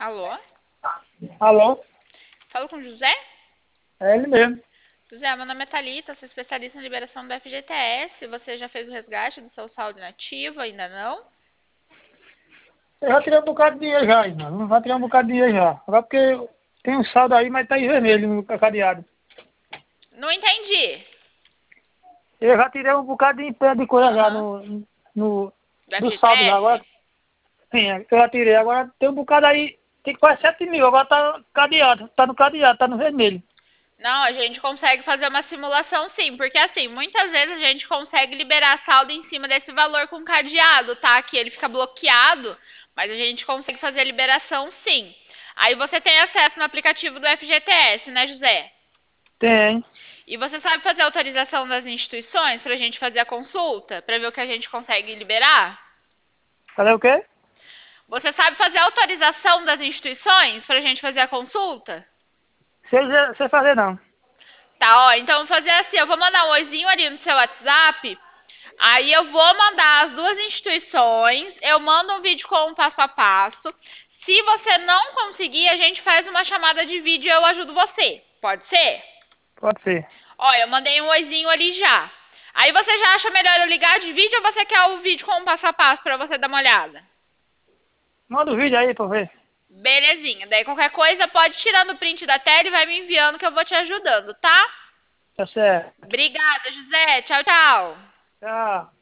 Alô? Alô? Falo com o José? É ele mesmo. José, meu nome é Thalita, sou especialista em liberação do FGTS. Você já fez o resgate do seu saldo inativo? Ainda não? Eu já tirei um bocado de dinheiro já, irmão. Já tirei um bocado de dinheiro já. Agora porque tem um saldo aí, mas tá em vermelho no cadeado. Não entendi. Eu já tirei um bocado de pé de coisa já Aham. no, Do do saldo já. FGTS? Agora, sim, eu já tirei. Agora tem um bocado aí, tem quase 7 mil. Agora tá cadeado, tá no cadeado, tá no vermelho. Não, a gente consegue fazer uma simulação sim, porque assim, muitas vezes a gente consegue liberar saldo em cima desse valor com cadeado, tá? Que ele fica bloqueado, mas a gente consegue fazer a liberação sim. Aí você tem acesso no aplicativo do FGTS, né, José? Tem. E você sabe fazer a autorização das instituições para a gente fazer a consulta, para ver o que a gente consegue liberar? Cadê o quê? Você sabe fazer a autorização das instituições para a gente fazer a consulta? Sei fazer não. Tá, ó, então eu vou fazer assim, eu vou mandar um oizinho ali no seu WhatsApp, aí eu vou mandar as duas instituições, eu mando um vídeo com um passo a passo. Se você não conseguir, a gente faz uma chamada de vídeo e eu ajudo você. Pode ser? Pode ser. Ó, eu mandei um oizinho ali já. Aí você já acha melhor eu ligar de vídeo ou você quer o vídeo com um passo a passo pra você dar uma olhada? Manda o vídeo aí pra eu ver. Belezinha. Daí qualquer coisa pode tirar no print da tela e vai me enviando que eu vou te ajudando, tá? Tá certo. Obrigada, José. Tchau, tchau. Tchau.